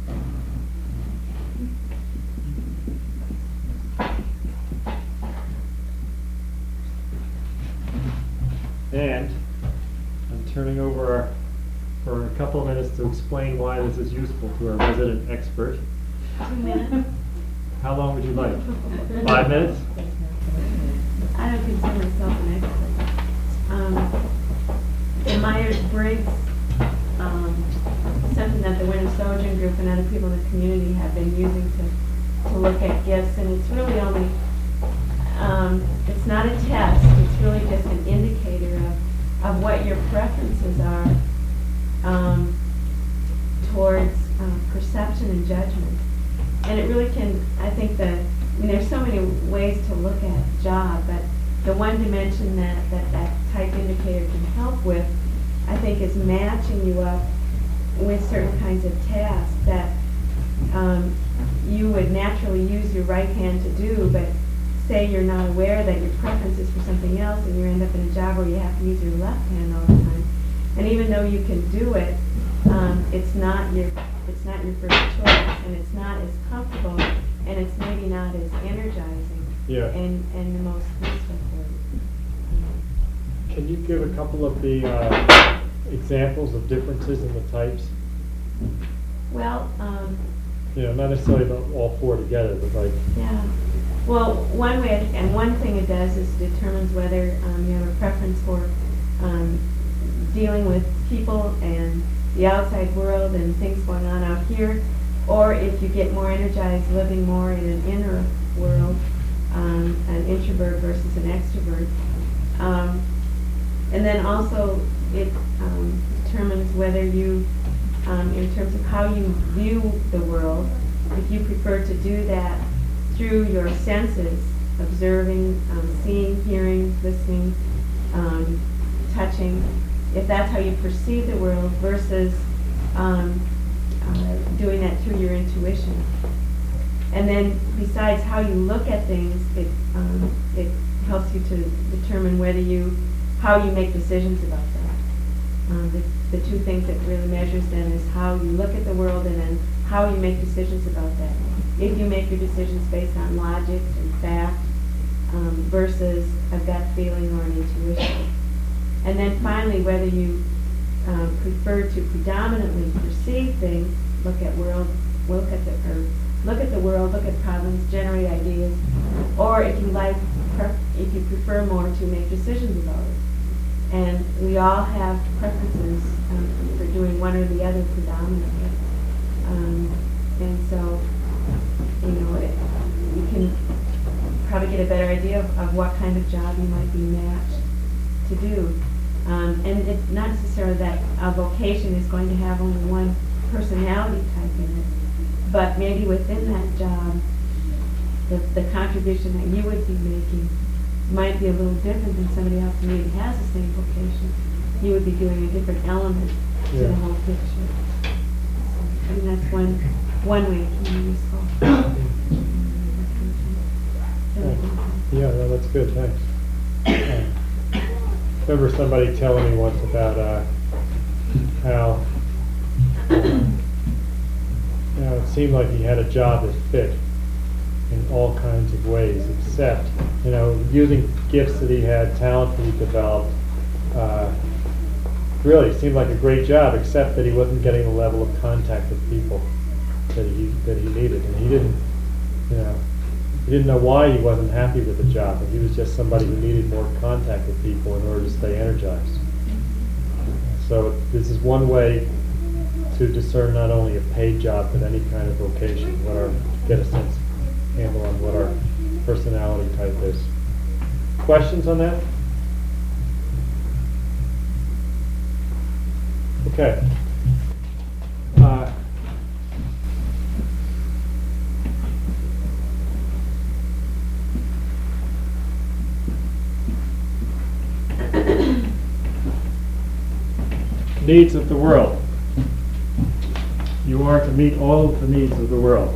[SPEAKER 1] And I'm turning over for a couple of minutes to explain why this is useful to our resident expert.
[SPEAKER 2] 2 minutes.
[SPEAKER 1] How long would you like? 5 minutes?
[SPEAKER 13] I don't consider myself an expert. In Myers-Briggs, something that the Winter Sojourn Group and other people in the community have been using to look at gifts, and it's really only, it's not a test, it's really just an indicator of what your preferences are towards perception and judgment. And it really can, I think there's so many ways to look at a job, but the one dimension that type indicator can help with, I think, is matching you up with certain kinds of tasks that you would naturally use your right hand to do, but say you're not aware that your preference is for something else and you end up in a job where you have to use your left hand all the time. And even though you can do it, it's not your first choice, and it's not as comfortable, and it's maybe not as energizing and the most useful for you.
[SPEAKER 1] Can you give a couple of the examples of differences in the types?
[SPEAKER 13] Well,
[SPEAKER 1] Not necessarily about all four together, but like.
[SPEAKER 13] yeah. Well, one way, and one thing it does is determines whether you have a preference for dealing with people and the outside world and things going on out here, or if you get more energized living more in an inner world, an introvert versus an extrovert. And then also it determines whether you, in terms of how you view the world, if you prefer to do that through your senses, observing, seeing, hearing, listening, touching, if that's how you perceive the world versus doing that through your intuition. And then besides how you look at things, it helps you to determine how you make decisions about that. The two things that really measures then is how you look at the world and then how you make decisions about that. If you make your decisions based on logic and fact versus a gut feeling or an intuition. And then finally, whether you prefer to predominantly perceive things, look at the world, look at problems, generate ideas, or if you prefer more to make decisions about it. And we all have preferences for doing one or the other predominantly. And so, you can probably get a better idea of what kind of job you might be matched to do. And it's not necessarily that a vocation is going to have only one personality type in it, but maybe within that job, the contribution that you would be making might be a little different than somebody else who maybe has the same vocation. You would be doing a different element to the whole picture. So, I mean, that's one way it can be useful.
[SPEAKER 1] Yeah, no, that's good, thanks. Remember somebody telling me once about how it seemed like he had a job that fit in all kinds of ways, except, using gifts that he had, talent that he developed, really it seemed like a great job, except that he wasn't getting the level of contact with people that he needed, and he didn't know why he wasn't happy with the job, but he was just somebody who needed more contact with people in order to stay energized. So this is one way to discern not only a paid job, but any kind of vocation, get a handle on what our personality type is. Questions on that? Okay. Needs of the world. You are to meet all of the needs of the world.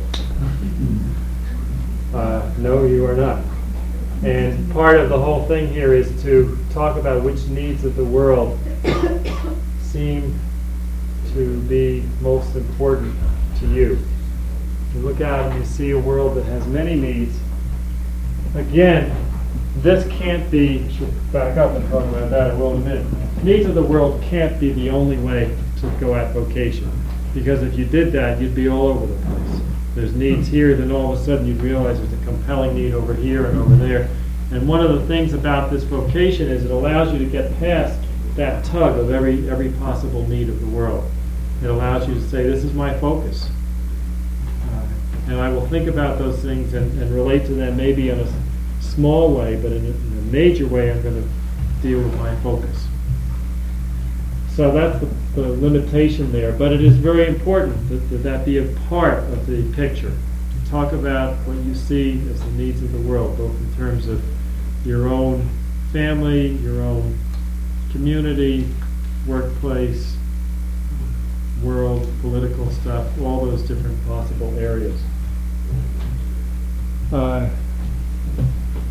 [SPEAKER 1] No, you are not. And part of the whole thing here is to talk about which needs of the world seem to be most important to you. You look out and you see a world that has many needs. Again, this can't be, should back up and talk about that in a minute. Needs of the world can't be the only way to go at vocation. Because if you did that, you'd be all over the place. There's needs here, then all of a sudden you'd realize there's a compelling need over here and over there. And one of the things about this vocation is it allows you to get past that tug of every possible need of the world. It allows you to say, this is my focus. And I will think about those things and relate to them maybe in a small way, but in a major way I'm going to deal with my focus. So that's the limitation there, but it is very important that be a part of the picture. To talk about what you see as the needs of the world, both in terms of your own family, your own community, workplace, world, political stuff, all those different possible areas.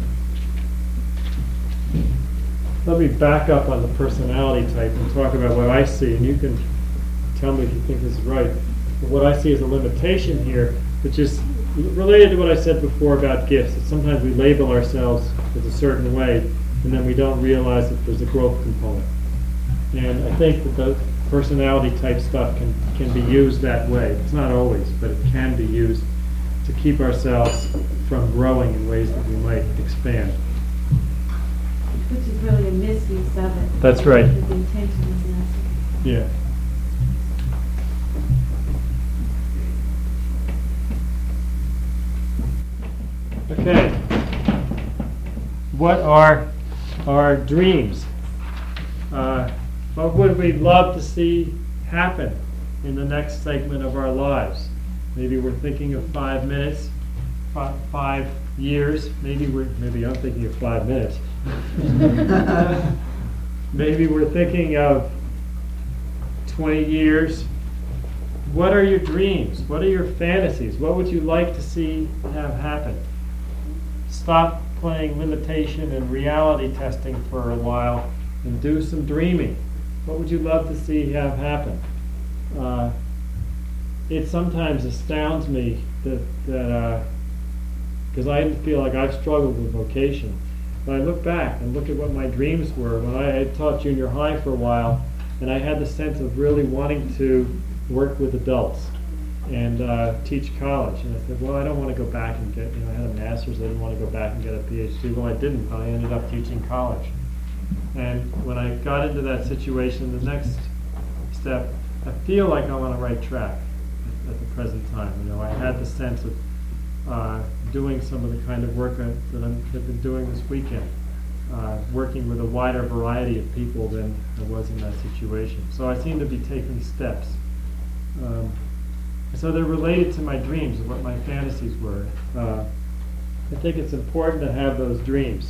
[SPEAKER 1] let me back up on the personality type and talk about what I see, and you can tell me if you think this is right. But what I see as a limitation here, which is related to what I said before about gifts, that sometimes we label ourselves as a certain way, and then we don't realize that there's a growth component. And I think that the personality type stuff can be used that way. It's not always, but it can be used to keep ourselves from growing in ways that we might expand.
[SPEAKER 13] Which is really a misuse of it.
[SPEAKER 1] That's right.
[SPEAKER 13] The intention is not.
[SPEAKER 1] Yeah. Okay. What are our dreams? What would we love to see happen in the next segment of our lives? Maybe we're thinking of 5 minutes, 5 years. Maybe I'm thinking of 5 minutes. Maybe we're thinking of 20 years. What are your dreams? What are your fantasies? What would you like to see have happen? Stop playing limitation and reality testing for a while and do some dreaming. What would you love to see have happen? It sometimes astounds me that because I feel like I've struggled with vocation. But I look back and look at what my dreams were when I had taught junior high for a while, and I had the sense of really wanting to work with adults and teach college. And I said, well, I don't want to go back and get, I had a master's, I didn't want to go back and get a PhD. Well, I didn't, but I ended up teaching college. And when I got into that situation, the next step, I feel like I'm on the right track at the present time. I had the sense of doing some of the kind of work that I've been doing this weekend, working with a wider variety of people than I was in that situation. So I seem to be taking steps. So they're related to my dreams and what my fantasies were. I think it's important to have those dreams.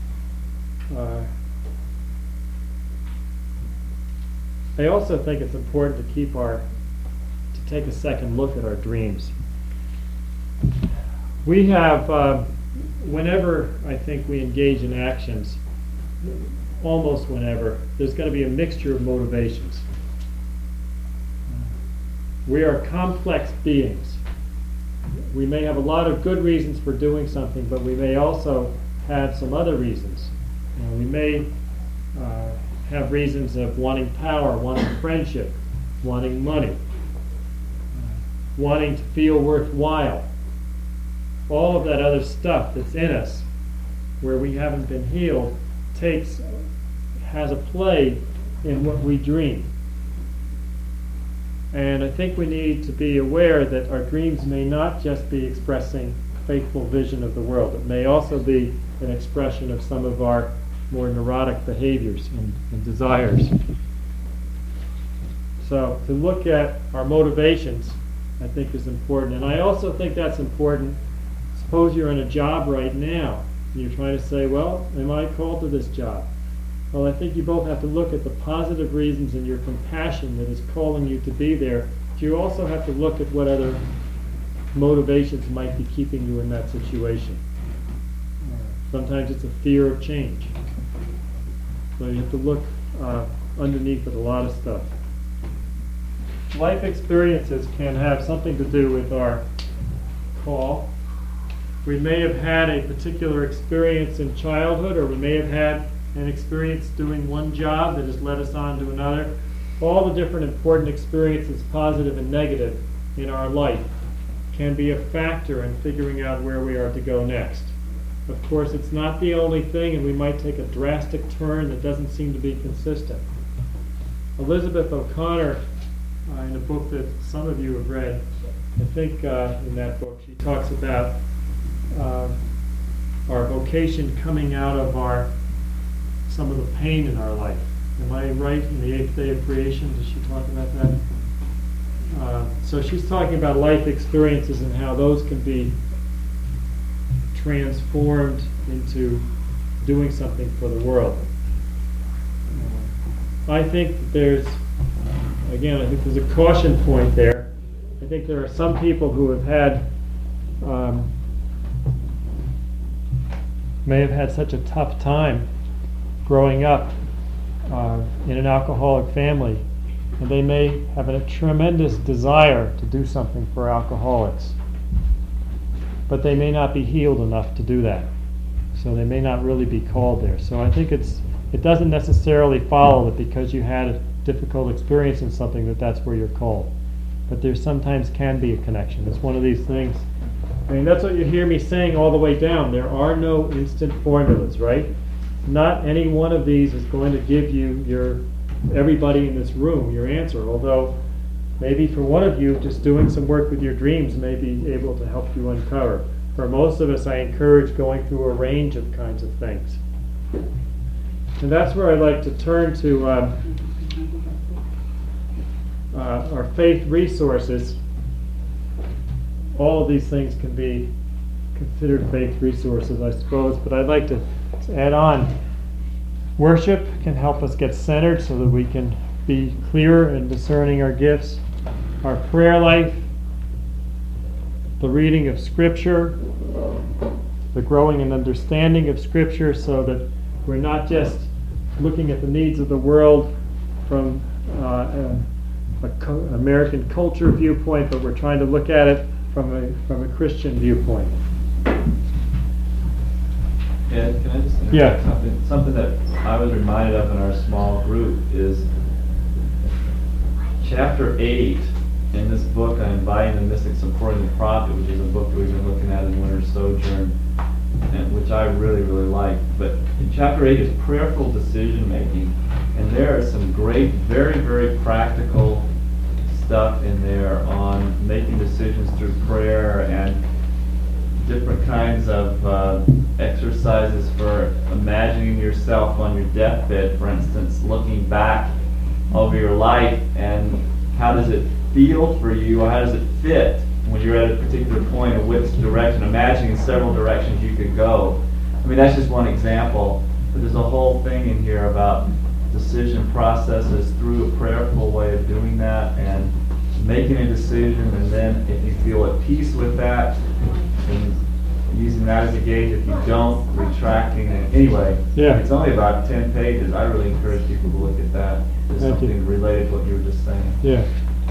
[SPEAKER 1] I also think it's important to take a second look at our dreams. We have, whenever I think we engage in actions, almost whenever, there's going to be a mixture of motivations. We are complex beings. We may have a lot of good reasons for doing something, but we may also have some other reasons. We may have reasons of wanting power, wanting friendship, wanting money, wanting to feel worthwhile. All of that other stuff that's in us, where we haven't been healed, has a play in what we dream. And I think we need to be aware that our dreams may not just be expressing faithful vision of the world. It may also be an expression of some of our more neurotic behaviors and desires. So to look at our motivations, I think, is important. And I also think that's important. Suppose you're in a job right now, and you're trying to say, well, am I called to this job? Well, I think you both have to look at the positive reasons and your compassion that is calling you to be there. But you also have to look at what other motivations might be keeping you in that situation. Sometimes it's a fear of change. So you have to look underneath at a lot of stuff. Life experiences can have something to do with our call. We may have had a particular experience in childhood, or we may have had an experience doing one job that has led us on to another. All the different important experiences, positive and negative, in our life can be a factor in figuring out where we are to go next. Of course, it's not the only thing, and we might take a drastic turn that doesn't seem to be consistent. Elizabeth O'Connor, in a book that some of you have read, I think in that book she talks about our vocation coming out of some of the pain in our life. Am I right? In the 8th day of creation, does she talk about that? So she's talking about life experiences and how those can be transformed into doing something for the world. I think there's a caution point there. I think there are some people who have had may have had such a tough time growing up in an alcoholic family, and they may have a tremendous desire to do something for alcoholics, but they may not be healed enough to do that. So they may not really be called there. So I think it doesn't necessarily follow that because you had a difficult experience in something that's where you're called. But there sometimes can be a connection. It's one of these things. I mean, that's what you hear me saying all the way down. There are no instant formulas, right? Not any one of these is going to give you everybody in this room your answer, although maybe for one of you, just doing some work with your dreams may be able to help you uncover. For most of us, I encourage going through a range of kinds of things. And that's where I like to turn to our faith resources. All of these things can be considered faith resources, I suppose, but I'd like to add on. Worship can help us get centered so that we can be clearer in discerning our gifts. Our prayer life, the reading of Scripture, the growing and understanding of Scripture so that we're not just looking at the needs of the world from American culture viewpoint, but we're trying to look at it from a Christian viewpoint.
[SPEAKER 12] Ed, can I just interject
[SPEAKER 1] Yeah.
[SPEAKER 12] something? Something that I was reminded of in our small group is chapter 8 in this book, I'm Inviting the Mystics Supporting the Prophet, which is a book that we've been looking at in Winter Sojourn, and which I really, really like. But in chapter 8 is prayerful decision making, and there is some great, very, very practical stuff in there on making decisions through prayer and different kinds of exercises for imagining yourself on your deathbed, for instance, looking back over your life and how does it feel for you, or how does it fit when you're at a particular point of which direction, imagining several directions you could go. I mean, that's just one example, but there's a whole thing in here about decision processes through a prayerful way of doing that and making a decision, and then if you feel at peace with that, and using that as a gauge. If you don't, retracting it. Anyway,
[SPEAKER 1] Yeah.
[SPEAKER 12] It's only about 10 pages. I really encourage people to look at that. There's
[SPEAKER 1] Thank you.
[SPEAKER 12] something related to what you were just saying.
[SPEAKER 1] Yeah.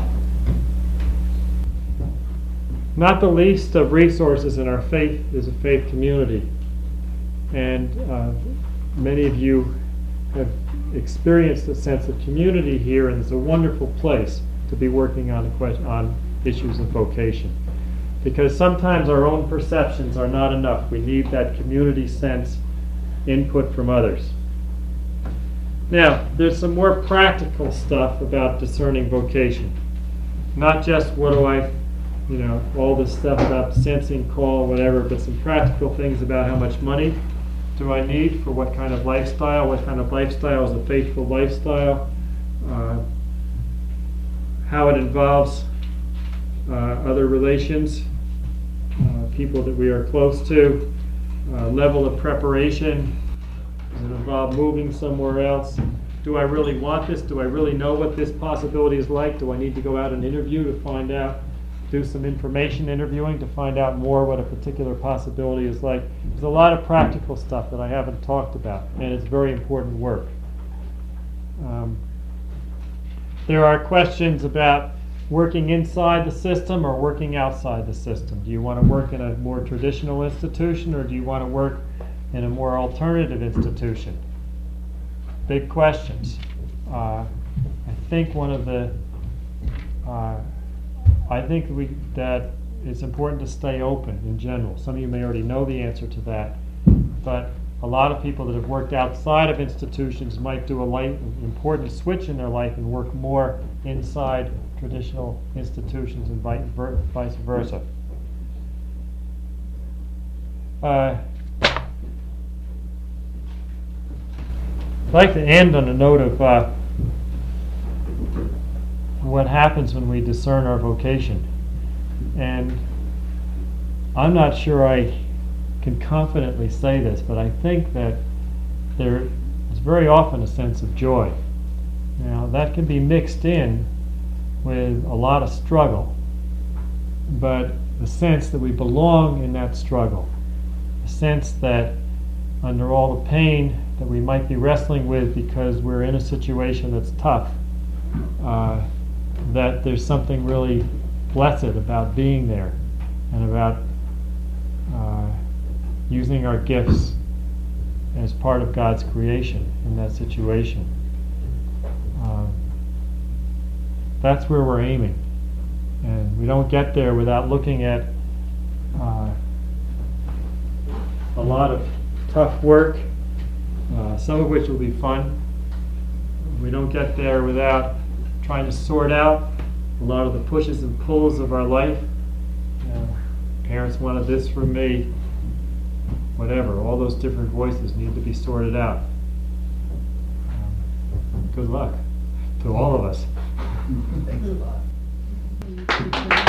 [SPEAKER 1] Not the least of resources in our faith is a faith community. And many of you have experienced a sense of community here, and it's a wonderful place to be working on issues of vocation. Because sometimes our own perceptions are not enough. We need that community sense, input from others. Now, there's some more practical stuff about discerning vocation. Not just what do I, all this stuff about sensing, call, whatever, but some practical things about how much money do I need for what kind of lifestyle, what kind of lifestyle is a faithful lifestyle, how it involves other relations, people that we are close to, level of preparation. Does it involve moving somewhere else? Do I really want this? Do I really know what this possibility is like? Do I need to go out and interview to find out, do some information interviewing to find out more what a particular possibility is like? There's a lot of practical stuff that I haven't talked about, and it's very important work. There are questions about working inside the system or working outside the system. Do you want to work in a more traditional institution, or do you want to work in a more alternative institution? Big questions. I think that it's important to stay open in general. Some of you may already know the answer to that, but a lot of people that have worked outside of institutions might do an important switch in their life and work more inside traditional institutions and vice versa. I'd like to end on a note of what happens when we discern our vocation. And I'm not sure I can confidently say this, but I think that there is very often a sense of joy. Now, that can be mixed in with a lot of struggle, but the sense that we belong in that struggle, the sense that under all the pain that we might be wrestling with because we're in a situation that's tough, that there's something really blessed about being there and about using our gifts as part of God's creation in that situation. That's where we're aiming. And we don't get there without looking at a lot of tough work, some of which will be fun. We don't get there without trying to sort out a lot of the pushes and pulls of our life. Parents wanted this from me, whatever. All those different voices need to be sorted out. Good luck to all of us.
[SPEAKER 3] Thanks a lot.